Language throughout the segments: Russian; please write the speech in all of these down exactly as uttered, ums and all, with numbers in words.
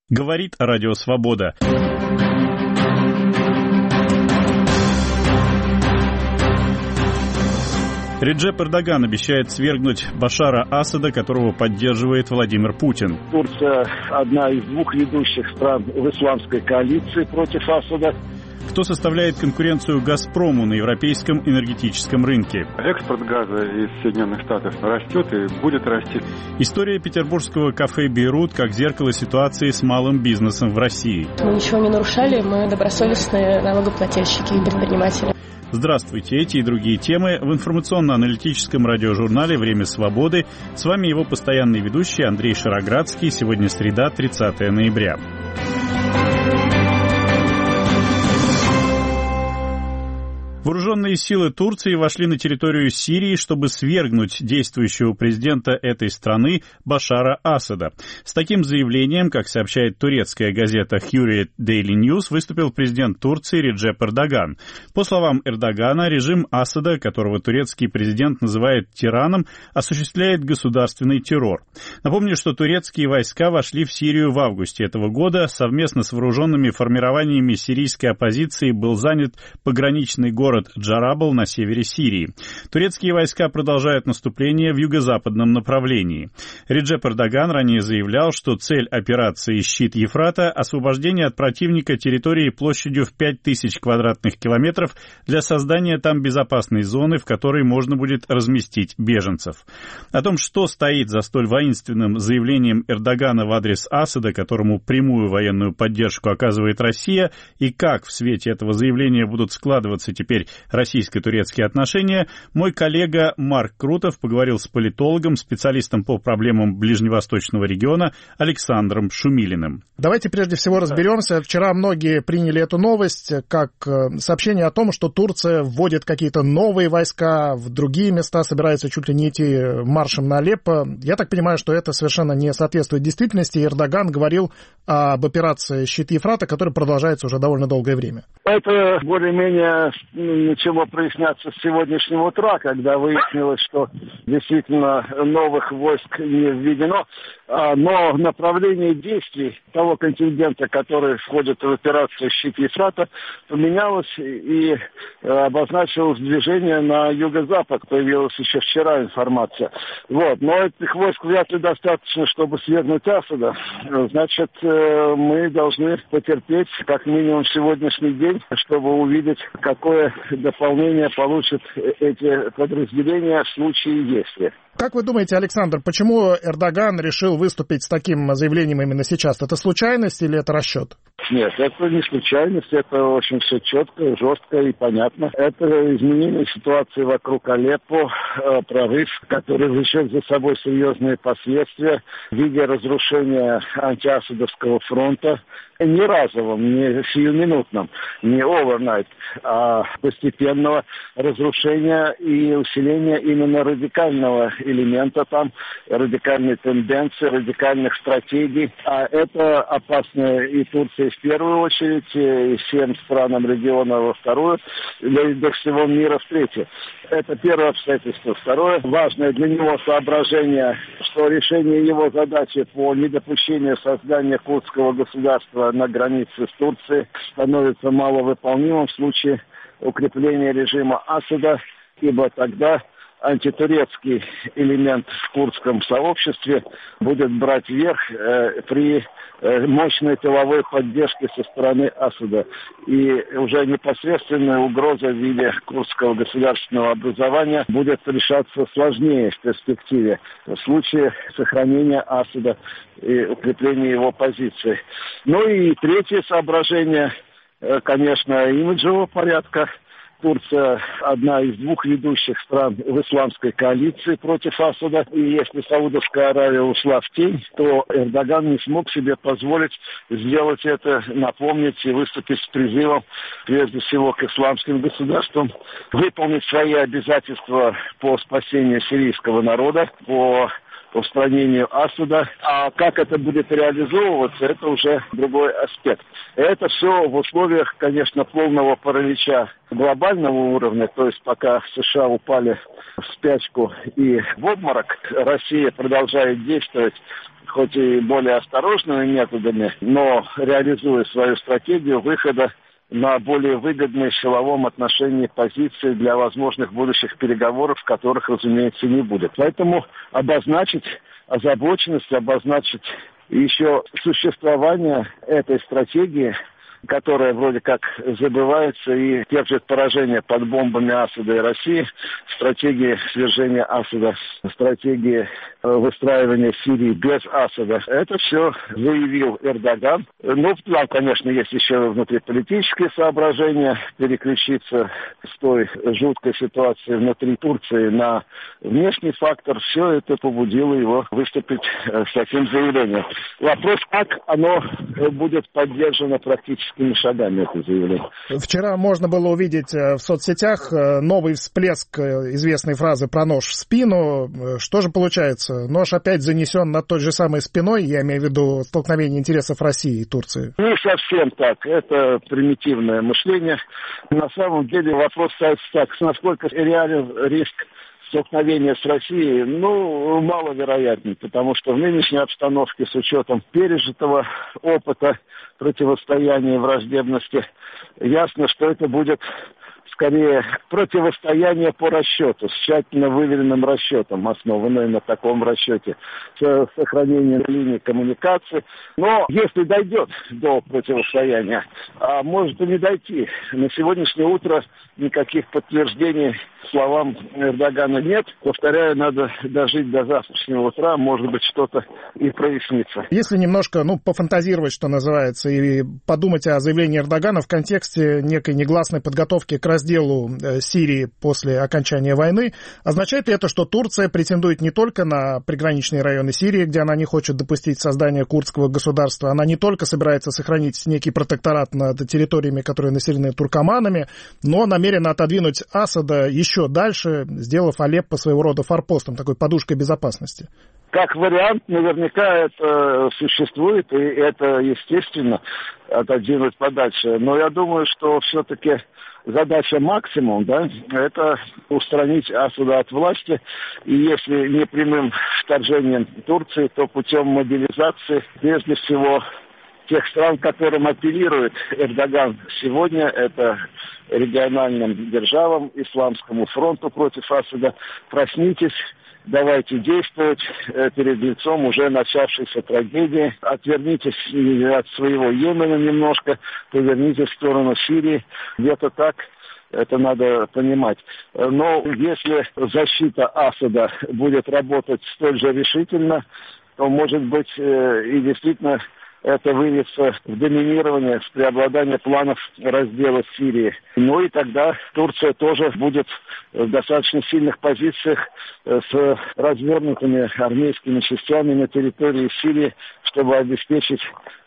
Говорит Радио Свобода. Реджеп Эрдоган обещает свергнуть Башара Асада, которого поддерживает Владимир Путин. Турция одна из двух ведущих стран в исламской коалиции против Асада. Кто составляет конкуренцию «Газпрому» на европейском энергетическом рынке? Экспорт газа из Соединенных Штатов растет и будет расти. История петербургского кафе «Бейрут» как зеркало ситуации с малым бизнесом в России. Мы ничего не нарушали, мы добросовестные налогоплательщики и предприниматели. Здравствуйте, эти и другие темы в информационно-аналитическом радиожурнале «Время свободы». С вами его постоянный ведущий Андрей Шароградский. Сегодня среда, тридцатое ноября. Вооруженные силы Турции вошли на территорию Сирии, чтобы свергнуть действующего президента этой страны Башара Асада. С таким заявлением, как сообщает турецкая газета Hurriyet Daily News, выступил президент Турции Реджеп Эрдоган. По словам Эрдогана, режим Асада, которого турецкий президент называет тираном, осуществляет государственный террор. Напомню, что турецкие войска вошли в Сирию в августе этого года. Совместно с вооруженными формированиями сирийской оппозиции был занят пограничный город Город Джарабл на севере Сирии. Турецкие войска продолжают наступление в юго-западном направлении. Реджеп Эрдоган ранее заявлял, что цель операции «Щит Ефрата» — освобождение от противника территории площадью в пять тысяч квадратных километров для создания там безопасной зоны, в которой можно будет разместить беженцев. О том, что стоит за столь воинственным заявлением Эрдогана в адрес Асада, которому прямую военную поддержку оказывает Россия, и как в свете этого заявления будут складываться теперь российско-турецкие отношения, мой коллега Марк Крутов поговорил с политологом, специалистом по проблемам ближневосточного региона Александром Шумилиным. Давайте прежде всего разберемся. Вчера многие приняли эту новость как сообщение о том, что Турция вводит какие-то новые войска в другие места, собирается чуть ли не идти маршем на Алеппо. Я так понимаю, что это совершенно не соответствует действительности. Эрдоган говорил об операции «Щит Ефрата», которая продолжается уже довольно долгое время. Это более-менее начало проясняться с сегодняшнего утра, когда выяснилось, что действительно новых войск не введено, но направление действий того контингента, который входит в операцию «Щит Ефрата», поменялось и обозначилось движение на юго-запад. Появилась еще вчера информация. Вот. Но этих войск вряд ли достаточно, чтобы свергнуть Асада. Значит, мы должны потерпеть как минимум сегодняшний день, чтобы увидеть, какое дополнение получат эти подразделения в случае если. Как вы думаете, Александр, почему Эрдоган решил выступить с таким заявлением именно сейчас? Это случайность или это расчет? Нет, это не случайность, это очень все четко, жестко и понятно. Это изменение ситуации вокруг Алеппо, прорыв, который влечет за собой серьезные последствия в виде разрушения антиасадовского фронта, не разовым, не сиюминутным, не overnight, а постепенного разрушения и усиления именно радикального элемента там, радикальной тенденции, радикальных стратегий. А это опасно и Турции в первую очередь, и всем странам региона во вторую, для всего мира в третью. Это первое обстоятельство. Второе, важное для него соображение, что решение его задачи по недопущению создания курдского государства на границе с Турцией становится маловыполнимым в случае укрепления режима Асада, ибо тогда антитурецкий элемент в курдском сообществе будет брать верх э, при э, мощной тыловой поддержке со стороны Асада. И уже непосредственная угроза в виде курдского государственного образования будет решаться сложнее в перспективе в случае сохранения Асада и укрепления его позиции. Ну и третье соображение, э, конечно, имиджевого порядка. Турция одна из двух ведущих стран в исламской коалиции против Асада. И если Саудовская Аравия ушла в тень, то Эрдоган не смог себе позволить сделать это, напомнить и выступить с призывом, прежде всего, к исламским государствам, выполнить свои обязательства по спасению сирийского народа, по устранению Асада. А как это будет реализовываться, это уже другой аспект. Это все в условиях, конечно, полного паралича глобального уровня, то есть пока США упали в спячку и в обморок, Россия продолжает действовать, хоть и более осторожными методами, но реализуя свою стратегию выхода на более выгодные в силовом отношении позиции для возможных будущих переговоров, которых, разумеется, не будет. Поэтому обозначить озабоченность, обозначить еще существование этой стратегии, которая вроде как забывается и терпит поражение под бомбами Асада и России, стратегии свержения Асада, стратегии выстраивания Сирии без Асада. Это все заявил Эрдоган. Ну, там, конечно, есть еще внутриполитические соображения, переключиться с той жуткой ситуации внутри Турции на внешний фактор. Все это побудило его выступить с таким заявлением. Вопрос, как оно будет поддержано практически шагами, это заявление. Вчера можно было увидеть в соцсетях новый всплеск известной фразы про нож в спину. Что же получается? Нож опять занесен над той же самой спиной, я имею в виду столкновение интересов России и Турции. Не совсем так. Это примитивное мышление. На самом деле вопрос ставится так, насколько реален риск столкновения с Россией, ну, маловероятен, потому что в нынешней обстановке с учетом пережитого опыта противостояния и враждебности, ясно, что это будет скорее противостояние по расчету, с тщательно выверенным расчетом, основанное на таком расчете, с сохранением линии коммуникации. Но если дойдет до противостояния, а может и не дойти, на сегодняшнее утро никаких подтверждений словам Эрдогана нет. Повторяю, надо дожить до завтрашнего утра, может быть, что-то и прояснится. Если немножко, ну, пофантазировать, что называется, и подумать о заявлении Эрдогана в контексте некой негласной подготовки к разделу Сирии после окончания войны, означает ли это, что Турция претендует не только на приграничные районы Сирии, где она не хочет допустить создания курдского государства, она не только собирается сохранить некий протекторат над территориями, которые населены туркоманами, но намерена отодвинуть Асада еще дальше, сделав Алеппо своего рода форпостом, такой подушкой безопасности? Как вариант, наверняка это существует, и это, естественно, отодвинуть подальше. Но я думаю, что все-таки задача максимум, да, это устранить Асада от власти. И если не прямым вторжением Турции, то путем мобилизации, прежде всего, тех стран, которым апеллирует Эрдоган сегодня, это региональным державам, Исламскому фронту против Асада. Проснитесь, давайте действовать перед лицом уже начавшейся трагедии. Отвернитесь от своего Йемена немножко, повернитесь в сторону Сирии. Где-то так это надо понимать. Но если защита Асада будет работать столь же решительно, то, может быть, и действительно это выльется в доминирование, в преобладание планов раздела Сирии. Ну и тогда Турция тоже будет в достаточно сильных позициях с развернутыми армейскими частями на территории Сирии, чтобы обеспечить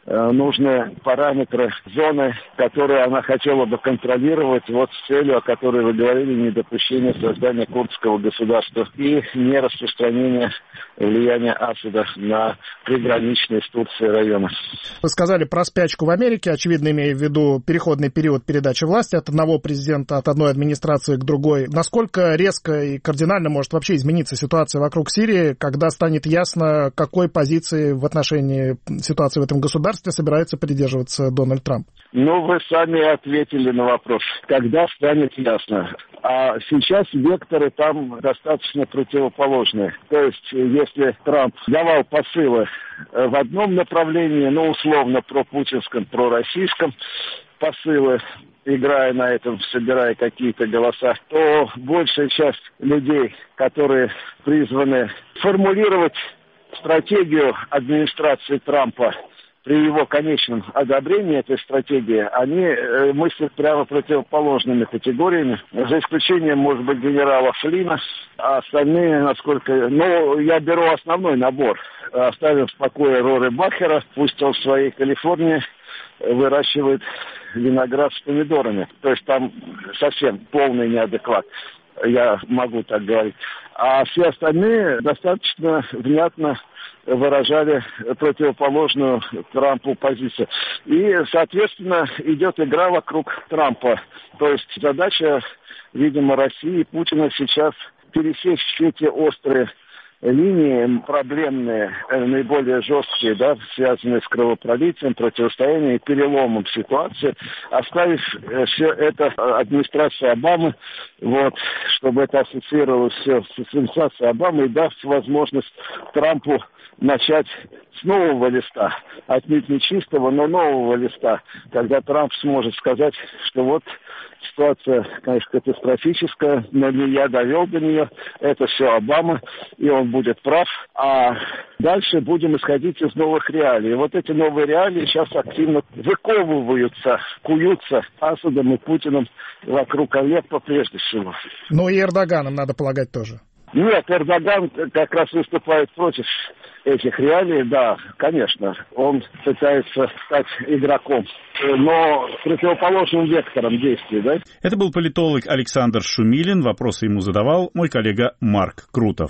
нужные параметры зоны, которые она хотела бы контролировать, вот с целью, о которой вы говорили, недопущение создания курдского государства и нераспространение влияния Асада на приграничные с Турцией районы. Вы сказали про спячку в Америке, очевидно, имея в виду переходный период передачи власти от одного президента, от одной администрации к другой. Насколько резко и кардинально может вообще измениться ситуация вокруг Сирии, когда станет ясно, какой позиции в отношении ситуации в этом государстве собирается придерживаться Дональд Трамп? Ну, вы сами ответили на вопрос. Когда станет ясно? А сейчас векторы там достаточно противоположные. То есть, если Трамп давал посылы в одном направлении, ну, условно, пропутинском, пророссийском, посылы, играя на этом, собирая какие-то голоса, то большая часть людей, которые призваны формулировать стратегию администрации Трампа, при его конечном одобрении этой стратегии, они э, мыслят прямо противоположными категориями, за исключением, может быть, генерала Флина, а остальные, насколько... Ну, я беру основной набор, оставив в покое Рори Бахера, пусть он в своей Калифорнии выращивает виноград с помидорами, то есть там совсем полный неадекват. я могу так говорить. А все остальные достаточно внятно выражали противоположную Трампу позицию. И, соответственно, идет игра вокруг Трампа. То есть задача, видимо, России и Путина сейчас пересечь все эти острые линии, проблемные, наиболее жесткие, да, связанные с кровопролитием, противостоянием и переломом ситуации, оставив все это администрации Обамы, вот, чтобы это ассоциировалось все с администрацией Обамы и дав возможность Трампу начать с нового листа, отнюдь не чистого, но нового листа, когда Трамп сможет сказать, что вот ситуация, конечно, катастрофическая, но не я довел до нее, это все Обама, и он будет прав, а дальше будем исходить из новых реалий. И вот эти новые реалии сейчас активно выковываются, куются Асадом и Путиным вокруг Алеппо прежде всего. Ну и Эрдоганом, надо полагать, тоже. Нет, Эрдоган как раз выступает против этих реалий, да, конечно, он пытается стать игроком, но противоположным вектором действий, да. Это был политолог Александр Шумилин, вопросы ему задавал мой коллега Марк Крутов.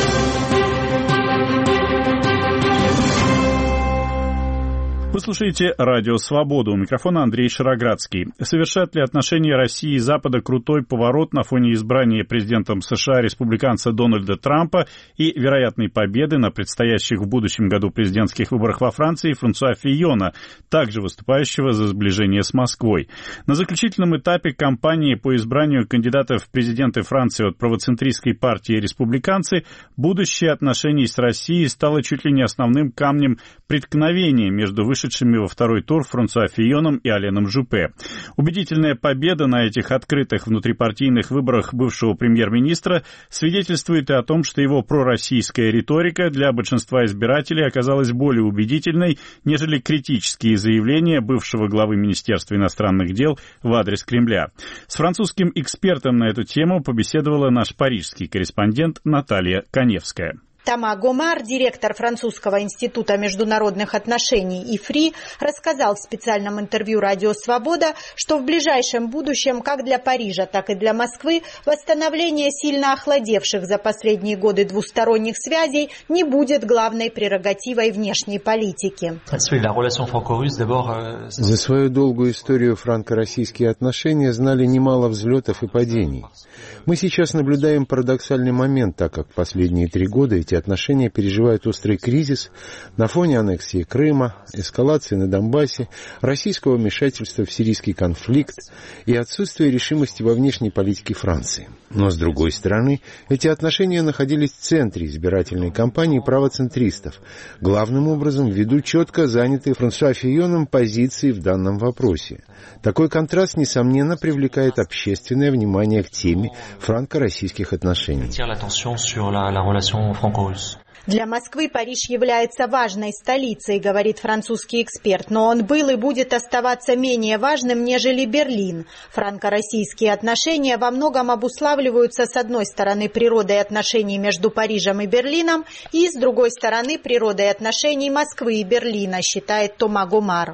Вы слушаете «Радио Свобода». У микрофона Андрей Шароградский. Совершат ли отношения России и Запада крутой поворот на фоне избрания президентом США республиканца Дональда Трампа и вероятной победы на предстоящих в будущем году президентских выборах во Франции Франсуа Фийона, также выступающего за сближение с Москвой? На заключительном этапе кампании по избранию кандидатов в президенты Франции от правоцентристской партии республиканцы будущее отношений с Россией стало чуть ли не основным камнем преткновения между высшими вышедшими во второй тур Франсуа Фийоном и Аленом Жюпе. Убедительная победа на этих открытых внутрипартийных выборах бывшего премьер-министра свидетельствует и о том, что его пророссийская риторика для большинства избирателей оказалась более убедительной, нежели критические заявления бывшего главы Министерства иностранных дел в адрес Кремля. С французским экспертом на эту тему побеседовала наш парижский корреспондент Наталья Коневская. Тома Гомар, директор Французского института международных отношений ИФРИ, рассказал в специальном интервью «Радио Свобода», что в ближайшем будущем как для Парижа, так и для Москвы восстановление сильно охладевших за последние годы двусторонних связей не будет главной прерогативой внешней политики. За свою долгую историю франко-российские отношения знали немало взлетов и падений. Мы сейчас наблюдаем парадоксальный момент, так как последние три года эти отношения переживают острый кризис на фоне аннексии Крыма, эскалации на Донбассе, российского вмешательства в сирийский конфликт и отсутствия решимости во внешней политике Франции. Но, с другой стороны, эти отношения находились в центре избирательной кампании правоцентристов, главным образом ввиду четко занятой Франсуа Фийоном позиции в данном вопросе. Такой контраст, несомненно, привлекает общественное внимание к теме франко-российских отношений. Для Москвы Париж является важной столицей, говорит французский эксперт, но он был и будет оставаться менее важным, нежели Берлин. Франко-российские отношения во многом обуславливаются с одной стороны природой отношений между Парижем и Берлином и с другой стороны природой отношений Москвы и Берлина, считает Тома Гомар.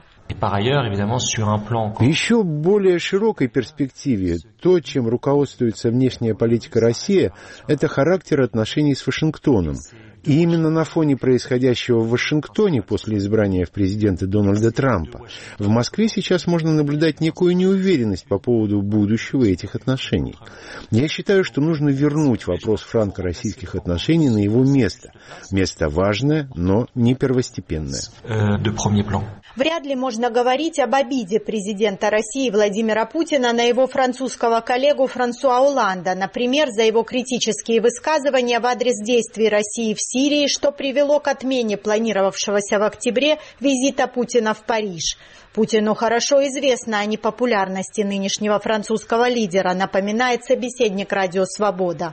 В еще более широкой перспективе то, чем руководствуется внешняя политика России, это характер отношений с Вашингтоном. И именно на фоне происходящего в Вашингтоне после избрания в президенты Дональда Трампа в Москве сейчас можно наблюдать некую неуверенность по поводу будущего этих отношений. Я считаю, что нужно вернуть вопрос франко-российских отношений на его место. Место важное, но не первостепенное. Вряд ли можно говорить об обиде президента России Владимира Путина на его французского коллегу Франсуа Олланда, например, за его критические высказывания в адрес действий России в Сирии, что привело к отмене планировавшегося в октябре визита Путина в Париж. Путину хорошо известно о непопулярности нынешнего французского лидера, напоминает собеседник «Радио Свобода».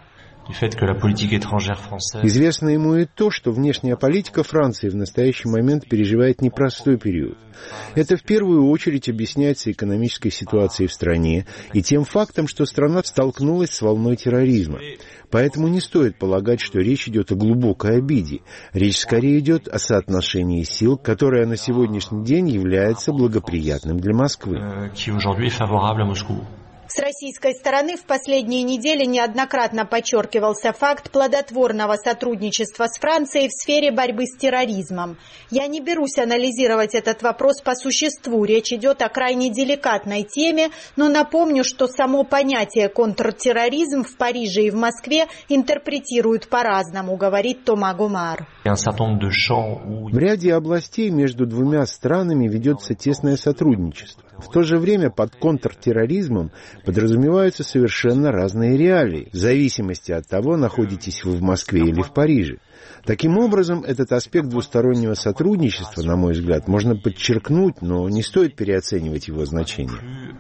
Известно ему и то, что внешняя политика Франции в настоящий момент переживает непростой период. Это в первую очередь объясняется экономической ситуацией в стране и тем фактом, что страна столкнулась с волной терроризма. Поэтому не стоит полагать, что речь идет о глубокой обиде. Речь скорее идет о соотношении сил, которое на сегодняшний день является благоприятным для Москвы. С российской стороны в последние недели неоднократно подчеркивался факт плодотворного сотрудничества с Францией в сфере борьбы с терроризмом. Я не берусь анализировать этот вопрос по существу. Речь идет о крайне деликатной теме, но напомню, что само понятие контртерроризм в Париже и в Москве интерпретируют по-разному, говорит Тома Гомар. В ряде областей между двумя странами ведется тесное сотрудничество. В то же время под контртерроризмом подразумеваются совершенно разные реалии, в зависимости от того, находитесь вы в Москве или в Париже. Таким образом, этот аспект двустороннего сотрудничества, на мой взгляд, можно подчеркнуть, но не стоит переоценивать его значение.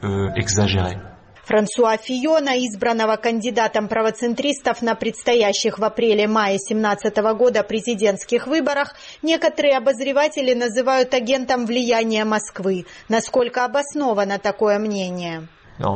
Франсуа Фийона, избранного кандидатом правоцентристов на предстоящих в апреле-мае две тысячи семнадцатого года президентских выборах, некоторые обозреватели называют агентом влияния Москвы. Насколько обосновано такое мнение?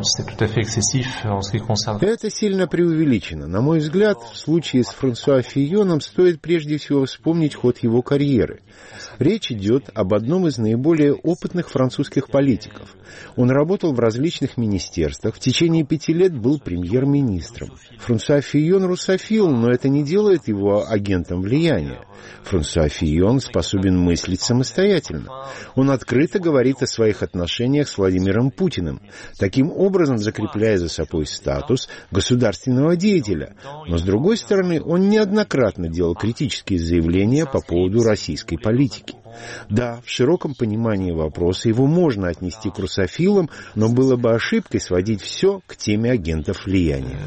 Это сильно преувеличено. На мой взгляд, в случае с Франсуа Фийоном стоит прежде всего вспомнить ход его карьеры. Речь идет об одном из наиболее опытных французских политиков. Он работал в различных министерствах, в течение пяти лет был премьер-министром. Франсуа Фийон русофил, но это не делает его агентом влияния. Франсуа Фийон способен мыслить самостоятельно. Он открыто говорит о своих отношениях с Владимиром Путиным, таким образом закрепляя за собой статус государственного деятеля. Но, с другой стороны, он неоднократно делал критические заявления по поводу российской политики. Да, в широком понимании вопроса его можно отнести к русофилам, но было бы ошибкой сводить все к теме агентов влияния.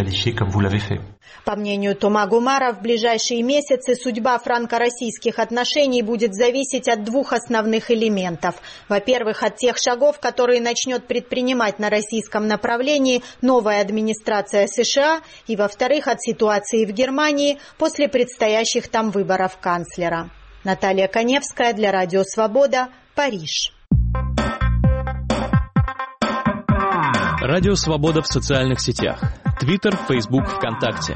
По мнению Тома Гомара, в ближайшие месяцы судьба франко-российских отношений будет зависеть от двух основных элементов. Во-первых, от тех шагов, которые начнет предпринимать на российском направлении новая администрация США, и, во-вторых, от ситуации в Германии после предстоящих там выборов канцлера. Наталья Коневская для Радио Свобода, Париж. Радио Свобода в социальных сетях. Твиттер, Фейсбук, ВКонтакте.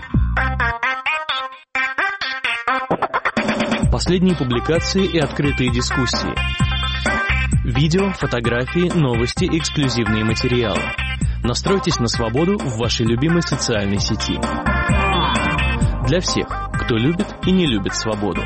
Последние публикации и открытые дискуссии. Видео, фотографии, новости, эксклюзивные материалы. Настройтесь на свободу в вашей любимой социальной сети. Для всех, кто любит и не любит свободу.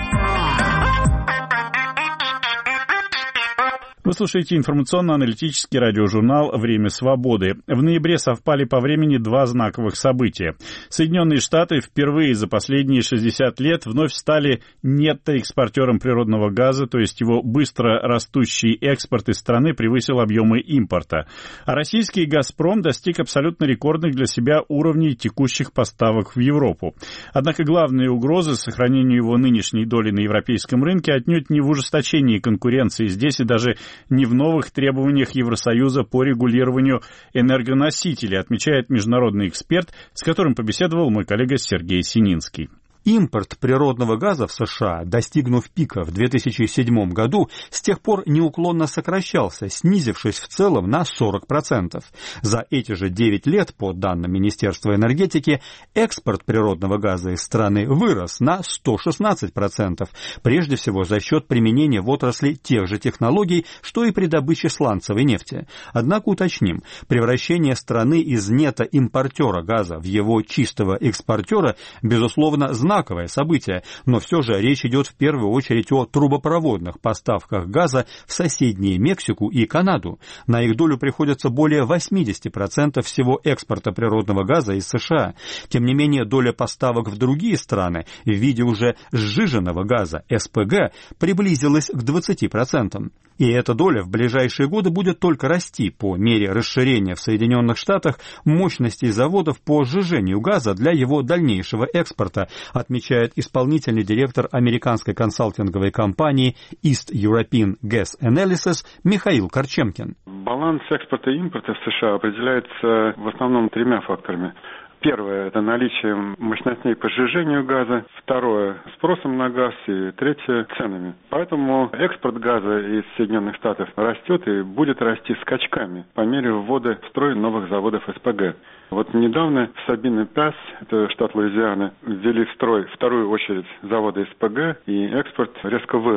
Вы слушаете информационно-аналитический радиожурнал «Время свободы». В ноябре совпали по времени два знаковых события. Соединенные Штаты впервые за последние шестьдесят лет вновь стали нетто-экспортером природного газа, то есть его быстро растущий экспорт из страны превысил объемы импорта. А российский «Газпром» достиг абсолютно рекордных для себя уровней текущих поставок в Европу. Однако главные угрозы сохранению его нынешней доли на европейском рынке отнюдь не в ужесточении конкуренции здесь и даже не в новых требованиях Евросоюза по регулированию энергоносителей, отмечает международный эксперт, с которым побеседовал мой коллега Сергей Сининский. Импорт природного газа в США, достигнув пика в две тысячи седьмом году, с тех пор неуклонно сокращался, снизившись в целом на сорок процентов. За эти же девять лет, по данным Министерства энергетики, экспорт природного газа из страны вырос на сто шестнадцать процентов, прежде всего за счет применения в отрасли тех же технологий, что и при добыче сланцевой нефти. Однако уточним, превращение страны из нетто-импортера газа в его чистого экспортера, безусловно, знаковое событие, но все же речь идет в первую очередь о трубопроводных поставках газа в соседние Мексику и Канаду. На их долю приходится более восемьдесят процентов всего экспорта природного газа из США. Тем не менее, доля поставок в другие страны в виде уже сжиженного газа, эс пэ гэ, приблизилась к двадцати процентам. И эта доля в ближайшие годы будет только расти по мере расширения в Соединенных Штатах мощностей заводов по сжижению газа для его дальнейшего экспорта, отмечает исполнительный директор американской консалтинговой компании East European Gas Analysis Михаил Корчемкин. Баланс экспорта и импорта в США определяется в основном тремя факторами. Первое – это наличие мощностей по сжижению газа. Второе – спросом на газ. И третье – ценами. Поэтому экспорт газа из Соединенных Штатов растет и будет расти скачками по мере ввода в строй новых заводов эс пэ гэ. Вот недавно в Сабине-Пас, это штат Луизиана, ввели в строй вторую очередь завода эс пэ гэ, и экспорт резко вырос.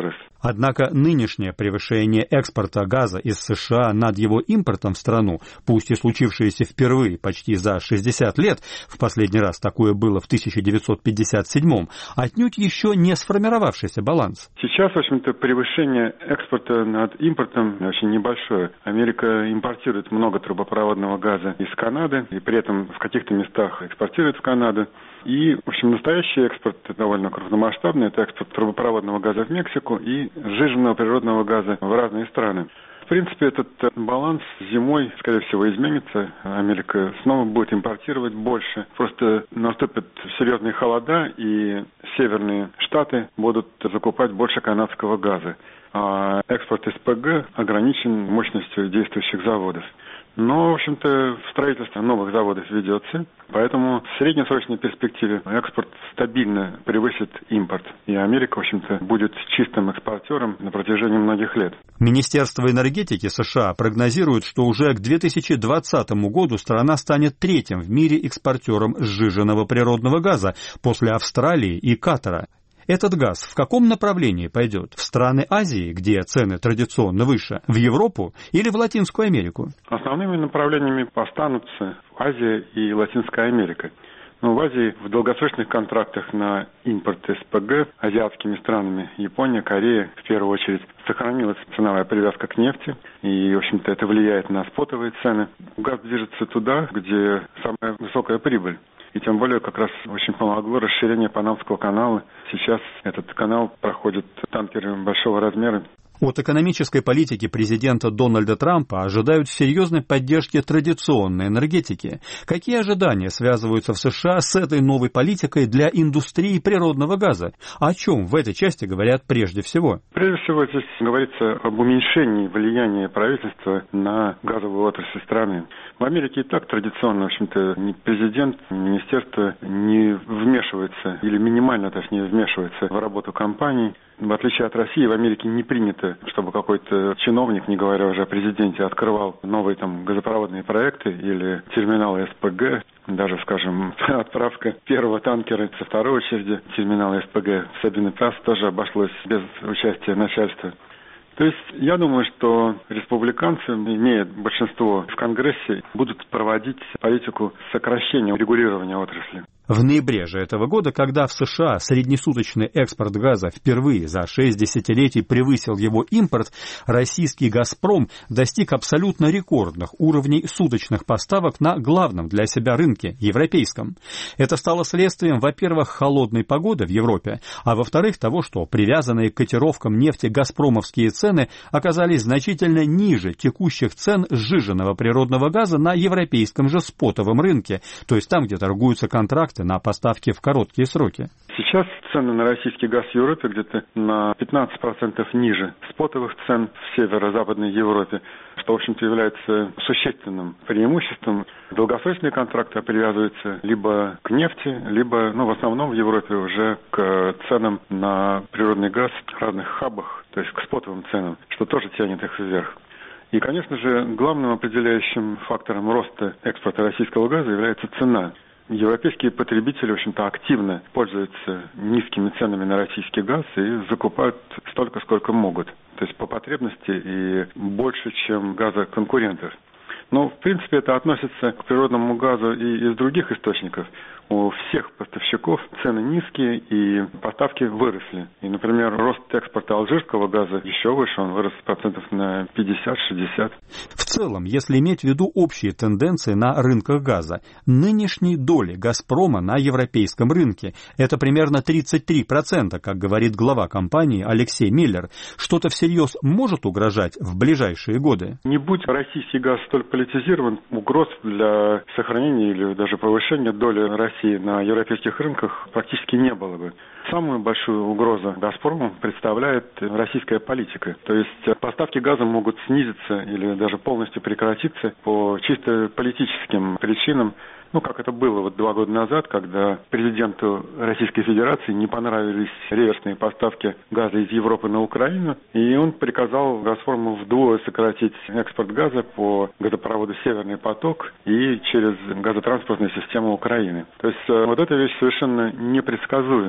Однако нынешнее превышение экспорта газа из США над его импортом в страну, пусть и случившееся впервые почти за шестьдесят лет, в последний раз такое было в тысяча девятьсот пятьдесят седьмом, отнюдь еще не сформировавшийся баланс. Сейчас, в общем-то, превышение экспорта над импортом очень небольшое. Америка импортирует много трубопроводного газа из Канады, и при этом в каких-то местах экспортирует в Канаду. И, в общем, настоящий экспорт довольно крупномасштабный. Это экспорт трубопроводного газа в Мексику и сжиженного природного газа в разные страны. В принципе, этот баланс зимой, скорее всего, изменится. Америка снова будет импортировать больше. Просто наступят серьезные холода, и северные штаты будут закупать больше канадского газа. А экспорт СПГ ограничен мощностью действующих заводов. Но, в общем-то, строительство новых заводов ведется, поэтому в среднесрочной перспективе экспорт стабильно превысит импорт. И Америка, в общем-то, будет чистым экспортером на протяжении многих лет. Министерство энергетики США прогнозирует, что уже к две тысячи двадцатому году страна станет третьим в мире экспортером сжиженного природного газа после Австралии и Катара. Этот газ в каком направлении пойдет? В страны Азии, где цены традиционно выше, в Европу или в Латинскую Америку? Основными направлениями останутся Азия и Латинская Америка. Но в Азии в долгосрочных контрактах на импорт СПГ азиатскими странами Япония, Корея в первую очередь сохранилась ценовая привязка к нефти. И, в общем-то, это влияет на спотовые цены. Газ движется туда, где самая высокая прибыль. И тем более как раз очень помогло расширение Панамского канала. Сейчас этот канал проходит танкеры большого размера. От экономической политики президента Дональда Трампа ожидают серьезной поддержки традиционной энергетики. Какие ожидания связываются в США с этой новой политикой для индустрии природного газа? О чем в этой части говорят прежде всего? Прежде всего здесь говорится об уменьшении влияния правительства на газовую отрасль страны. В Америке и так традиционно, в общем-то, ни президент, ни министерство не вмешиваются, или минимально, точнее, вмешиваются в работу компаний. В отличие от России, в Америке не принято, чтобы какой-то чиновник, не говоря уже о президенте, открывал новые там газопроводные проекты или терминалы СПГ. Даже, скажем, отправка первого танкера со второй очереди терминала СПГ в Сабиный Пас тоже обошлось без участия начальства. То есть я думаю, что республиканцы, имея большинство в Конгрессе, будут проводить политику сокращения регулирования отрасли. В ноябре же этого года, когда в США среднесуточный экспорт газа впервые за шесть десятилетий превысил его импорт, российский «Газпром» достиг абсолютно рекордных уровней суточных поставок на главном для себя рынке, европейском. Это стало следствием, во-первых, холодной погоды в Европе, а во-вторых, того, что привязанные к котировкам нефти газпромовские цены оказались значительно ниже текущих цен сжиженного природного газа на европейском же спотовом рынке, то есть там, где торгуются контракты на поставки в короткие сроки. Сейчас цены на российский газ в Европе где-то на пятнадцать процентов ниже спотовых цен в северо-западной Европе, что, в общем-то, является существенным преимуществом. Долгосрочные контракты привязываются либо к нефти, либо, ну, в основном в Европе уже к ценам на природный газ в разных хабах, то есть к спотовым ценам, что тоже тянет их вверх. И, конечно же, главным определяющим фактором роста экспорта российского газа является цена. Европейские потребители, в общем-то, активно пользуются низкими ценами на российский газ и закупают столько, сколько могут. То есть по потребности и больше, чем газа конкурентов. Но, в принципе, это относится к природному газу и из других источников. У всех поставщиков цены низкие и поставки выросли. И, например, рост экспорта алжирского газа еще выше, он вырос процентов на пятьдесят-шестьдесят. В целом, если иметь в виду общие тенденции на рынках газа, нынешней доли «Газпрома» на европейском рынке – это примерно тридцать три процента, как говорит глава компании Алексей Миллер. Что-то всерьез может угрожать в ближайшие годы? Не будь российский газ столь политизирован, угроз для сохранения или даже повышения доли России на европейских рынках практически не было бы. Самую большую угрозу «Газпрому» представляет российская политика. То есть поставки газа могут снизиться или даже полностью прекратиться по чисто политическим причинам. Ну, как это было вот два года назад, когда президенту Российской Федерации не понравились реверсные поставки газа из Европы на Украину, и он приказал «Газпрому» вдвое сократить экспорт газа по газопроводу «Северный поток» и через газотранспортную систему Украины. То есть вот эта вещь совершенно непредсказуема.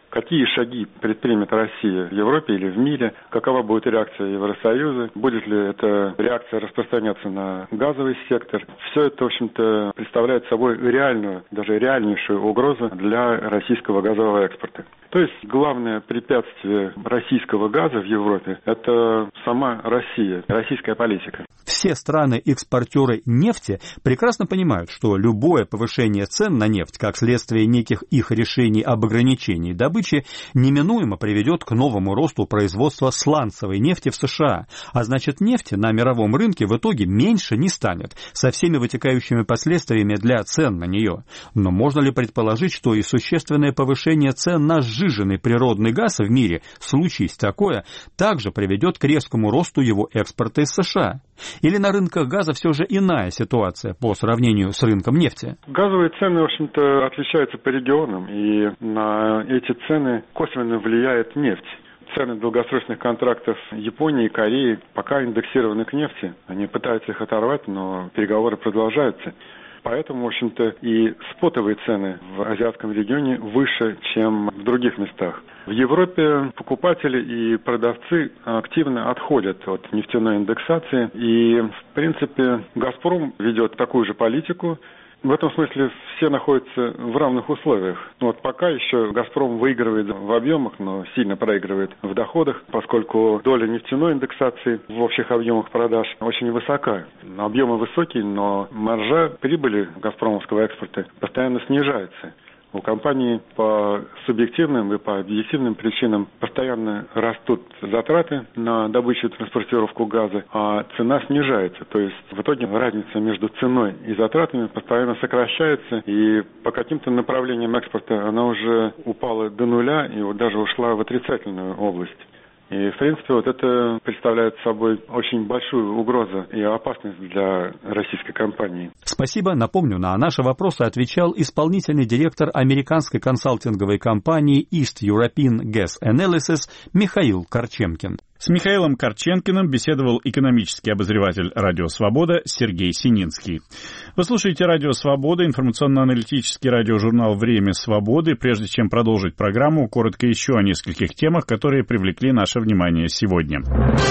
какие шаги предпримет Россия в Европе или в мире, какова будет реакция Евросоюза, будет ли эта реакция распространяться на газовый сектор. Все это, в общем-то, представляет собой реальную, даже реальнейшую угрозу для российского газового экспорта. То есть главное препятствие российского газа в Европе – это сама Россия, российская политика. Все страны-экспортеры нефти прекрасно понимают, что любое повышение цен на нефть, как следствие неких их решений об ограничении добычи, неминуемо приведет к новому росту производства сланцевой нефти в США, а значит нефти на мировом рынке в итоге меньше не станет, со всеми вытекающими последствиями для цен на нее. Но можно ли предположить, что и существенное повышение цен на сжиженный природный газ в мире, случись такое, также приведет к резкому росту его экспорта из США? Или на рынках газа все же иная ситуация по сравнению с рынком нефти? Газовые цены, в общем-то, отличаются по регионам, и на эти цены косвенно влияет нефть. Цены долгосрочных контрактов Японии и Кореи пока индексированы к нефти. Они пытаются их оторвать, но переговоры продолжаются. Поэтому, в общем-то, и спотовые цены в азиатском регионе выше, чем в других местах. В Европе покупатели и продавцы активно отходят от нефтяной индексации. И, в принципе, «Газпром» ведет такую же политику. В этом смысле все находятся в равных условиях. Вот пока еще «Газпром» выигрывает в объемах, но сильно проигрывает в доходах, поскольку доля нефтяной индексации в общих объемах продаж очень высока. Объемы высокие, но маржа прибыли «Газпромовского» экспорта постоянно снижается. У компании по субъективным и по объективным причинам постоянно растут затраты на добычу и транспортировку газа, а цена снижается. То есть в итоге разница между ценой и затратами постоянно сокращается, и по каким-то направлениям экспорта она уже упала до нуля и даже ушла в отрицательную область. И, в принципе, вот это представляет собой очень большую угрозу и опасность для российской компании. Спасибо. Напомню, на наши вопросы отвечал исполнительный директор американской консалтинговой компании East European Gas Analysis Михаил Корчемкин. С Михаилом Корченкиным беседовал экономический обозреватель «Радио Свобода» Сергей Сининский. Вы слушаете «Радио Свобода», информационно-аналитический радиожурнал «Время свободы». Прежде чем продолжить программу, коротко еще о нескольких темах, которые привлекли наше внимание сегодня.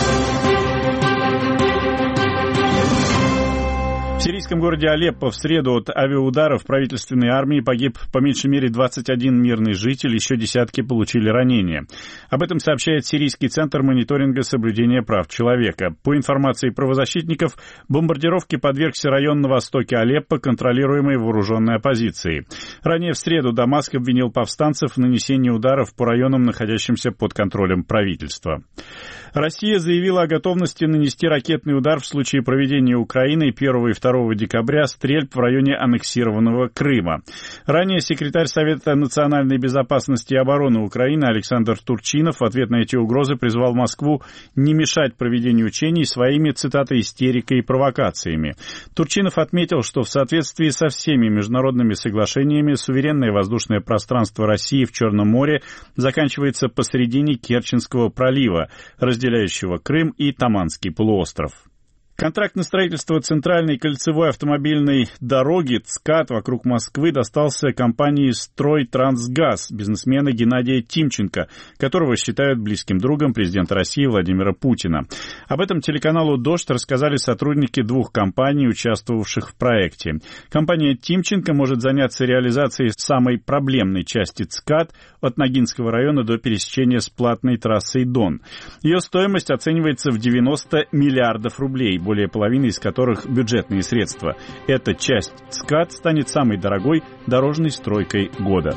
В сирийском городе Алеппо в среду от авиаударов правительственной армии погиб по меньшей мере двадцать один мирный житель, еще десятки получили ранения. Об этом сообщает Сирийский центр мониторинга соблюдения прав человека. По информации правозащитников, бомбардировке подвергся район на востоке Алеппо, контролируемый вооруженной оппозицией. Ранее в среду Дамаск обвинил повстанцев в нанесении ударов по районам, находящимся под контролем правительства. Россия заявила о готовности нанести ракетный удар в случае проведения Украиной первого и второго декабря стрельб в районе аннексированного Крыма. Ранее секретарь Совета национальной безопасности и обороны Украины Александр Турчинов в ответ на эти угрозы призвал Москву не мешать проведению учений своими, цитата, истерикой и провокациями. Турчинов отметил, что в соответствии со всеми международными соглашениями суверенное воздушное пространство России в Черном море заканчивается посередине Керченского пролива, разделяющего Крым и Таманский полуостров. Контракт на строительство центральной кольцевой автомобильной дороги ЦКАД вокруг Москвы достался компании «Стройтрансгаз» бизнесмена Геннадия Тимченко, которого считают близким другом президента России Владимира Путина. Об этом телеканалу «Дождь» рассказали сотрудники двух компаний, участвовавших в проекте. Компания Тимченко может заняться реализацией самой проблемной части ЦКАД от Ногинского района до пересечения с платной трассой Дон. Ее стоимость оценивается в девяносто миллиардов рублей, более половины из которых бюджетные средства. Эта часть ЦКАД станет самой дорогой дорожной стройкой года.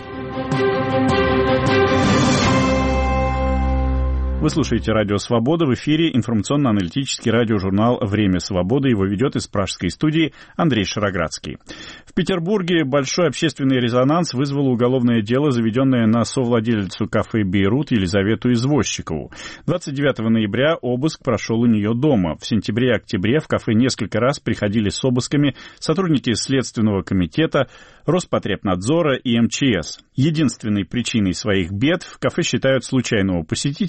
Вы слушаете «Радио Свобода», в эфире информационно-аналитический радиожурнал «Время свободы». Его ведет из пражской студии Андрей Шароградский. В Петербурге большой общественный резонанс вызвало уголовное дело, заведенное на совладелицу кафе «Бейрут» Елизавету Извозчикову. двадцать девятого ноября обыск прошел у нее дома. В сентябре и октябре в кафе несколько раз приходили с обысками сотрудники Следственного комитета, Роспотребнадзора и эм че эс. Единственной причиной своих бед в кафе считают случайного посетителя,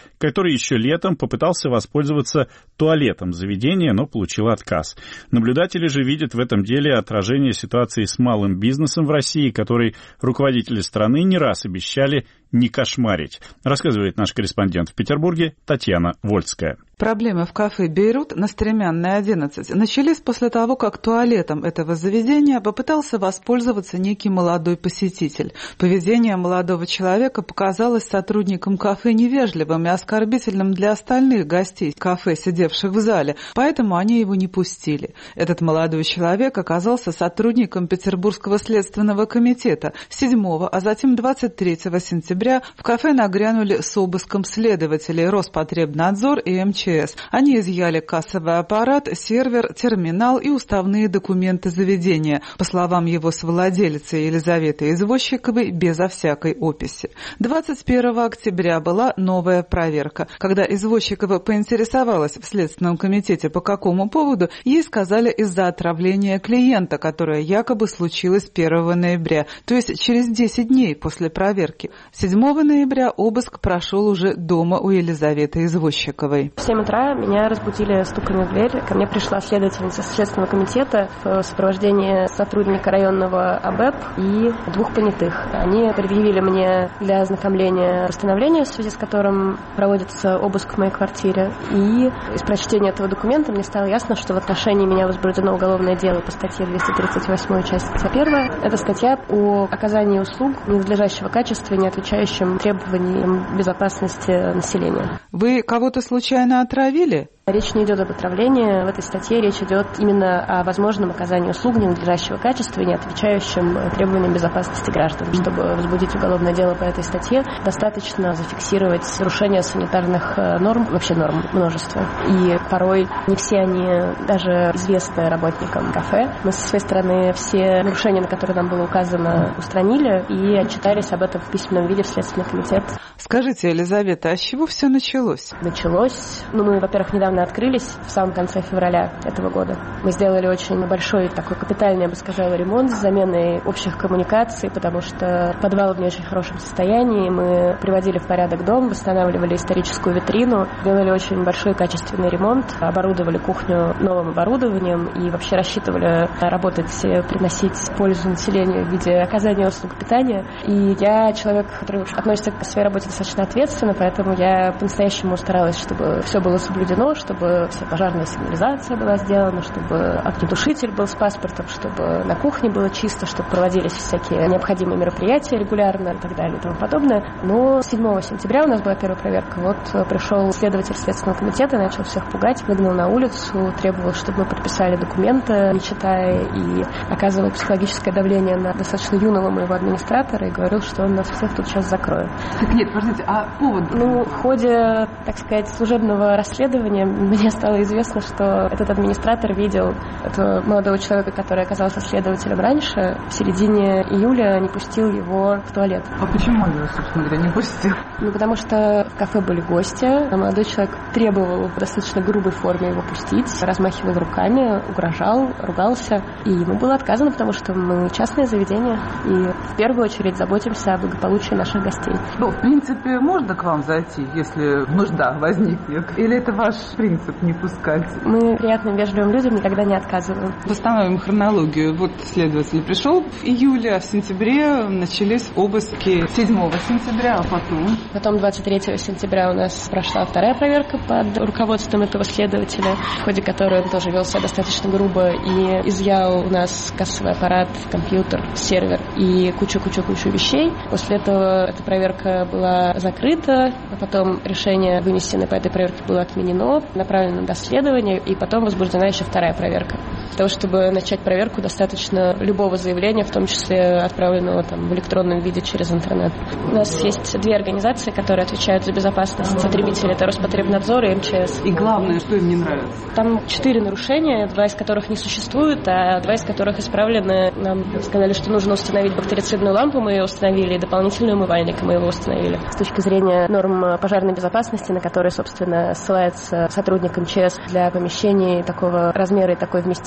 который еще летом попытался воспользоваться туалетом заведения, но получил отказ. Наблюдатели же видят в этом деле отражение ситуации с малым бизнесом в России, который руководители страны не раз обещали не кошмарить, рассказывает наш корреспондент в Петербурге Татьяна Вольская. Проблемы в кафе «Бейрут» на Стремянной, одиннадцать начались после того, как туалетом этого заведения попытался воспользоваться некий молодой посетитель. Поведение молодого человека показалось сотрудникам кафе невежливым и оскорбительным для остальных гостей кафе, сидевших в зале, поэтому они его не пустили. Этот молодой человек оказался сотрудником Петербургского следственного комитета. седьмого, а затем двадцать третьего сентября в кафе нагрянули с обыском следователей Роспотребнадзор и эм че эс. Они изъяли кассовый аппарат, сервер, терминал и уставные документы заведения, по словам его совладелицы Елизаветы Извозчиковой, безо всякой описи. двадцать первого октября была новая проверка. Когда Извозчикова поинтересовалась в Следственном комитете по какому поводу, ей сказали из-за отравления клиента, которое якобы случилось первого ноября, то есть через десять дней после проверки. седьмого ноября обыск прошел уже дома у Елизаветы Извозчиковой. В семь утра меня разбудили стуками в дверь. Ко мне пришла следовательница Следственного комитета в сопровождении сотрудника районного а бэ пэ и двух понятых. Они предъявили мне для ознакомления постановление, в связи с которым проводится обыск в моей квартире. И из прочтения этого документа мне стало ясно, что в отношении меня возбуждено уголовное дело по статье двести тридцать восемь, часть первая. Это статья о оказании услуг ненадлежащего качества, не отвечающим требованиям безопасности населения. Вы кого-то случайно отравили? Речь не идет об отравлении. В этой статье речь идет именно о возможном оказании услуг ненадлежащего качества и не отвечающим требованиям безопасности граждан. Чтобы возбудить уголовное дело по этой статье, достаточно зафиксировать нарушение санитарных норм, вообще норм множество. И порой не все они даже известны работникам кафе. Мы со своей стороны все нарушения, на которые нам было указано, устранили и отчитались об этом в письменном виде в Следственный комитет. Скажите, Елизавета, а с чего все началось? Началось, ну мы, во-первых, недавно открылись в самом конце февраля этого года. Мы сделали очень большой, такой капитальный, я бы сказала, ремонт с заменой общих коммуникаций, потому что подвал в не очень хорошем состоянии. Мы приводили в порядок дом, восстанавливали историческую витрину, делали очень большой качественный ремонт, оборудовали кухню новым оборудованием и вообще рассчитывали работать, приносить пользу населению в виде оказания услуг питания. И я человек, который относится к своей работе достаточно ответственно, поэтому я по-настоящему старалась, чтобы все было соблюдено, чтобы вся пожарная сигнализация была сделана, чтобы огнетушитель был с паспортом, чтобы на кухне было чисто, чтобы проводились всякие необходимые мероприятия регулярно и так далее и тому подобное. Но седьмого сентября у нас была первая проверка. Вот пришел следователь Следственного комитета, начал всех пугать, выгнал на улицу, требовал, чтобы мы подписали документы, не читая, и оказывал психологическое давление на достаточно юного моего администратора и говорил, что он нас всех тут сейчас закроет. Так нет, подождите, а повод? Ну, в ходе, так сказать, служебного расследования мне стало известно, что этот администратор видел этого молодого человека, который оказался следователем раньше, в середине июля не пустил его в туалет. А почему его, собственно говоря, не пустил? Ну, потому что в кафе были гости, а молодой человек требовал в достаточно грубой форме его пустить, размахивал руками, угрожал, ругался, и ему было отказано, потому что мы частное заведение, и в первую очередь заботимся о благополучии наших гостей. Ну, в принципе, можно к вам зайти, если нужда возникнет? Или это ваш принцип не пускать? Мы приятным, вежливым людям никогда не отказываем. Восстановим хронологию. Вот следователь пришел в июле, а в сентябре начались обыски седьмого сентября, а потом? Потом двадцать третьего сентября у нас прошла вторая проверка под руководством этого следователя, в ходе которой он тоже вел себя достаточно грубо и изъял у нас кассовый аппарат, компьютер, сервер и кучу-кучу-кучу вещей. После этого эта проверка была закрыта, а потом решение, вынесенное по этой проверке, было отменено, направлено на доследование, и потом возбуждена еще вторая проверка. Для того, чтобы начать проверку, достаточно любого заявления, в том числе отправленного там, в электронном виде через интернет. У нас есть две организации, которые отвечают за безопасность потребителей. Это Роспотребнадзор и эм че эс. И главное, что им не нравится? Там четыре нарушения, два из которых не существует, а два из которых исправлены. Нам сказали, что нужно установить бактерицидную лампу, мы ее установили, и дополнительный умывальник, мы его установили. С точки зрения норм пожарной безопасности, на которые, собственно, ссылается сотрудник эм че эс для помещений такого размера и такой вместимости,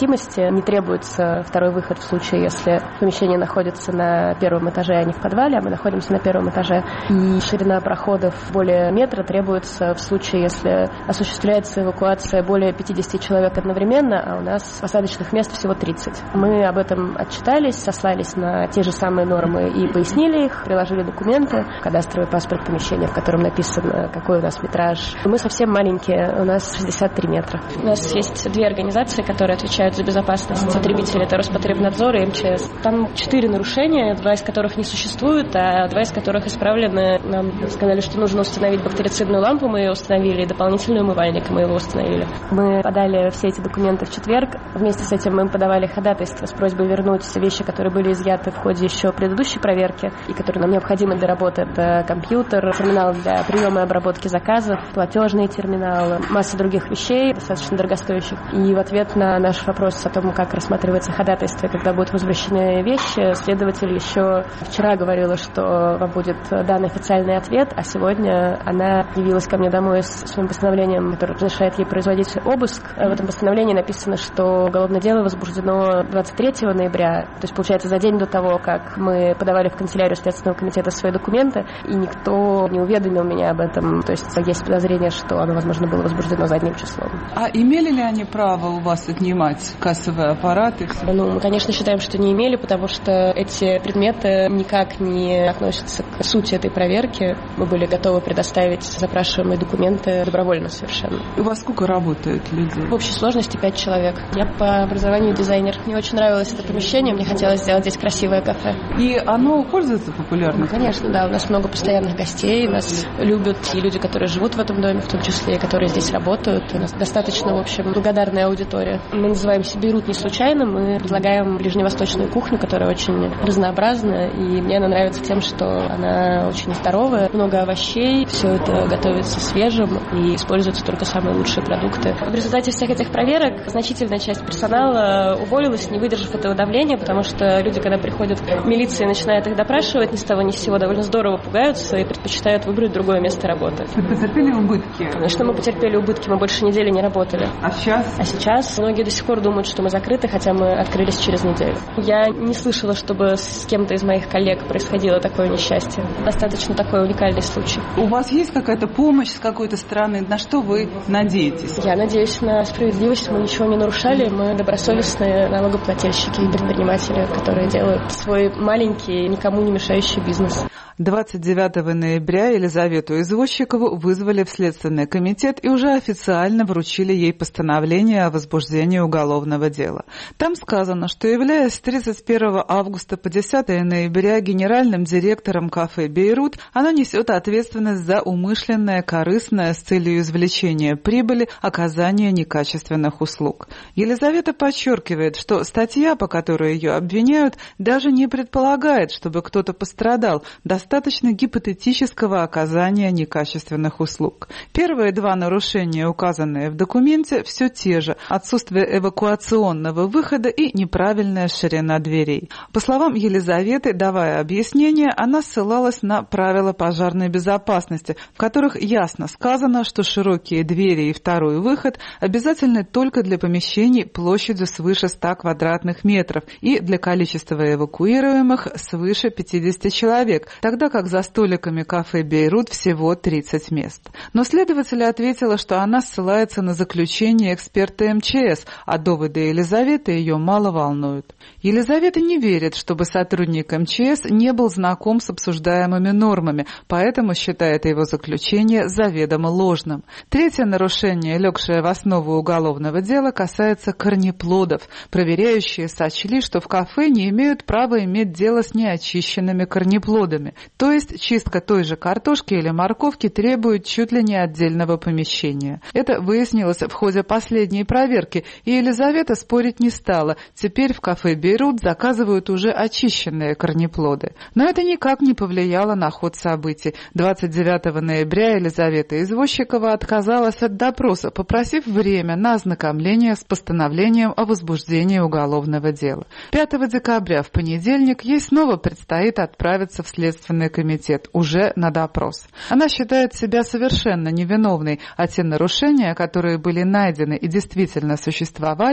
необходимости. Не требуется второй выход в случае, если помещение находится на первом этаже, а не в подвале, а мы находимся на первом этаже. И ширина проходов более метра требуется в случае, если осуществляется эвакуация более пятьдесят человек одновременно, а у нас посадочных мест всего тридцать. Мы об этом отчитались, сослались на те же самые нормы и пояснили их, приложили документы, кадастровый паспорт помещения, в котором написано, какой у нас метраж. Мы совсем маленькие, у нас шестьдесят три метра. У нас есть две организации, которые отвечают за безопасность потребителей. Это Роспотребнадзор и эм че эс. Там четыре нарушения, два из которых не существует, а два из которых исправлены. Нам сказали, что нужно установить бактерицидную лампу, мы ее установили, и дополнительный умывальник, мы его установили. Мы подали все эти документы в четверг. Вместе с этим мы подавали ходатайство с просьбой вернуть вещи, которые были изъяты в ходе еще предыдущей проверки и которые нам необходимы для работы. Это компьютер, терминал для приема и обработки заказов, платежные терминалы, масса других вещей, достаточно дорогостоящих. И в ответ на наш вопрос о том, как рассматривается ходатайство, когда будут возвращены вещи, следователь еще вчера говорила, что вам будет дан официальный ответ, а сегодня она явилась ко мне домой с своим постановлением, которое разрешает ей производить обыск. В этом постановлении написано, что уголовное дело возбуждено двадцать третьего ноября, то есть, получается, за день до того, как мы подавали в канцелярию Следственного комитета свои документы, и никто не уведомил меня об этом. То есть есть подозрение, что оно, возможно, было возбуждено задним числом. А имели ли они право у вас отнимать кассовые аппараты? Ну, мы, конечно, считаем, что не имели, потому что эти предметы никак не относятся к сути этой проверки. Мы были готовы предоставить запрашиваемые документы добровольно совершенно. У вас сколько работает людей? В общей сложности пять человек. Я по образованию дизайнер. Мне очень нравилось это помещение, мне хотелось сделать здесь красивое кафе. И оно пользуется популярностью? Ну, конечно, да. У нас много постоянных гостей, нас любят и люди, которые живут в этом доме, в том числе, и которые здесь работают. У нас достаточно, в общем, благодарная аудитория. Мы называемся «Бейрут» не случайно. Мы предлагаем ближневосточную кухню, которая очень разнообразна, и мне она нравится тем, что она очень здоровая, много овощей, все это готовится свежим и используются только самые лучшие продукты. В результате всех этих проверок значительная часть персонала уволилась, не выдержав этого давления, потому что люди, когда приходят в милицию и начинают их допрашивать, ни с того ни с сего довольно здорово пугаются и предпочитают выбрать другое место работы. Вы потерпели убытки? Конечно, мы потерпели убытки, мы больше недели не работали. А сейчас? А сейчас многие до сих пор думают, что мы закрыты, хотя мы открылись через неделю. Я не слышала, чтобы с кем-то из моих коллег происходило такое несчастье. Достаточно такой уникальный случай. У вас есть какая-то помощь с какой-то стороны? На что вы надеетесь? Я надеюсь на справедливость. Мы ничего не нарушали. Мы добросовестные налогоплательщики и предприниматели, которые делают свой маленький, никому не мешающий бизнес. двадцать девятого ноября Елизавету Извозчикову вызвали в Следственный комитет и уже официально вручили ей постановление о возбуждении уголовного дела. Там сказано, что, являясь с тридцать первого августа по десятого ноября генеральным директором кафе «Бейрут», она несет ответственность за умышленное, корыстное с целью извлечения прибыли оказание некачественных услуг. Елизавета подчеркивает, что статья, по которой ее обвиняют, даже не предполагает, чтобы кто-то пострадал, достаточно гипотетического оказания некачественных услуг. Первые два нарушения, указанные в документе, все те же – отсутствие эвакуационного выхода и неправильная ширина дверей. По словам Елизаветы, давая объяснение, она ссылалась на правила пожарной безопасности, в которых ясно сказано, что широкие двери и второй выход обязательны только для помещений площадью свыше ста квадратных метров и для количества эвакуируемых свыше пятидесяти человек, тогда как за столиками кафе «Бейрут» всего тридцать мест. Но следователь ответила, что она ссылается на заключение эксперта эм че эс, а доводы Елизаветы ее мало волнуют. Елизавета не верит, чтобы сотрудник эм че эс не был знаком с обсуждаемыми нормами, поэтому считает его заключение заведомо ложным. Третье нарушение, легшее в основу уголовного дела, касается корнеплодов. Проверяющие сочли, что в кафе не имеют права иметь дело с неочищенными корнеплодами. То есть чистка той же картошки или морковки требует чуть ли не отдельного помещения. Это выяснилось в ходе последней проверки, и Елизавета спорить не стала. Теперь в кафе «Бейрут» заказывают уже очищенные корнеплоды. Но это никак не повлияло на ход событий. двадцать девятого ноября Елизавета Извозчикова отказалась от допроса, попросив время на ознакомление с постановлением о возбуждении уголовного дела. пятого декабря, в понедельник, ей снова предстоит отправиться в Следственный комитет, уже на допрос. Она считает себя совершенно невиновной, а те нарушения, которые были найдены и действительно существовали,